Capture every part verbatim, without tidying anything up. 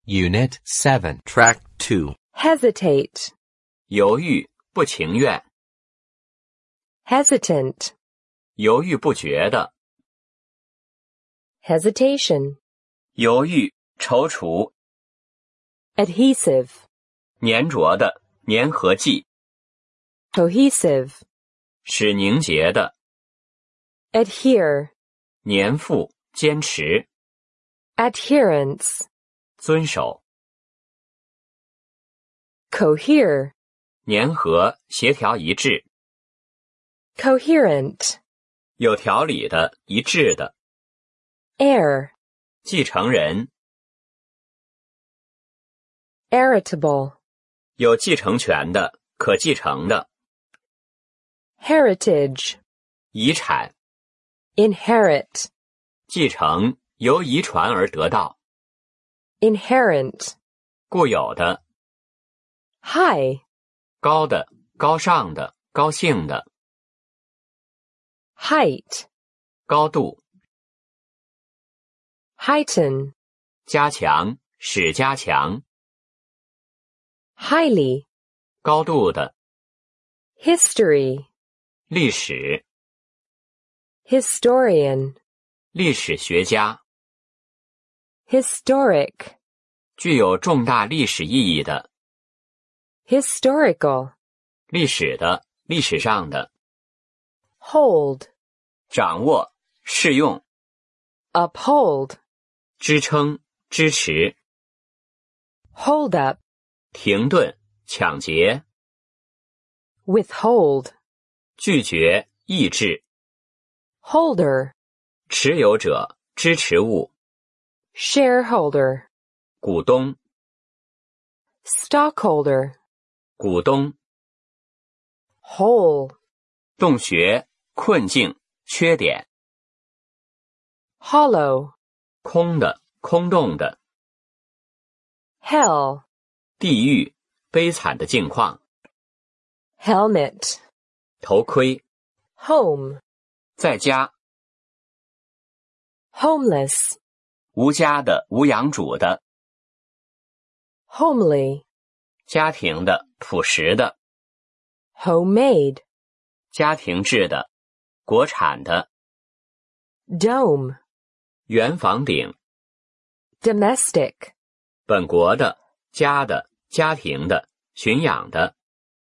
Unit seven. Track two. Hesitate. 犹豫，不情愿， Hesitant. 犹豫不决的， Hesitation. 犹豫，踌躇， Adhesive. 粘着的，粘合剂， Cohesive. 使凝结的， Adhere. 粘附，坚持， Adherence. 遵守， Cohere. 粘合，协调一致， Coherent. 有条理的，一致的， Heir. 继承人， Heritable. 有继承权的，可继承的， Heritage. 遗产， Inherit. 继承，由遗传而得到， Inherent. 固有的， High. 高的，高尚的，高兴的， Height. 高度， Heighten. 加强，使加强， Highly. 高度的， History. 历史， Historian. 历史学家， Historic. 具有重大历史意义的， Historical. 历史的，历史上的， Hold. 掌握，适用， Uphold. 支撑，支持， Hold up. 停顿，抢劫， Withhold. 拒绝，抑制， Holder. 持有者，支持物， Shareholder. 股东， Stockholder. 股东， Hole. 洞穴，困境，缺点， Hollow. 空的，空洞的， Hell. 地狱，悲惨的境况， Helmet. 头盔， Home. 在家， Homeless. 无家的，无养主的， Homely. 家庭的，朴实的， Homemade. 家庭制的，国产的， Dome. 圆房顶， Domestic. 本国的，家的，家庭的，驯养的，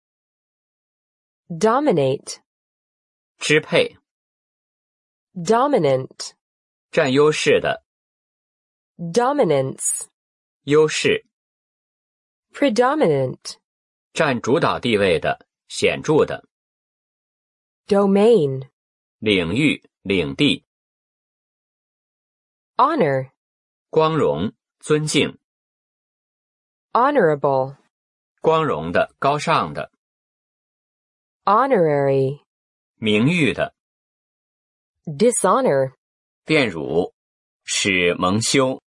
Dominate. 支配， Dominant. 占优势的， Dominance. 优势， Predominant. 占主导地位的，显著的， Domain. 领域，领地， Honor. 光荣，尊敬， Honorable. 光荣的，高尚的， Honorary. 名誉的， Dishonor. 玷辱，使蒙羞。